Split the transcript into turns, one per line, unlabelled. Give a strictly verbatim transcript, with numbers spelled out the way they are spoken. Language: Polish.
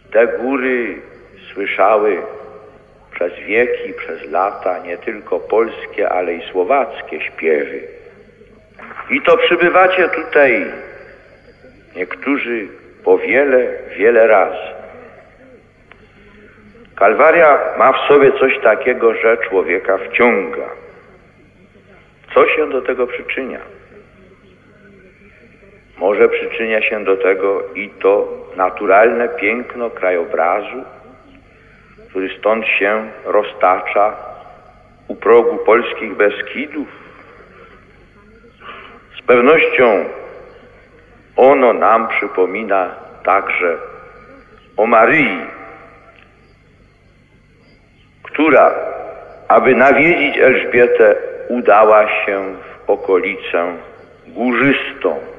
Te góry słyszały przez wieki, przez lata nie tylko polskie, ale i słowackie śpiewy. I to przybywacie tutaj niektórzy po wiele, wiele razy. Kalwaria ma w sobie coś takiego, że człowieka wciąga. Co się do tego przyczynia? Może przyczynia się do tego i to naturalne piękno krajobrazu, który stąd się roztacza u progu polskich Beskidów. Z pewnością ono nam przypomina także o Maryi, która, aby nawiedzić Elżbietę, udała się w okolicę górzystą.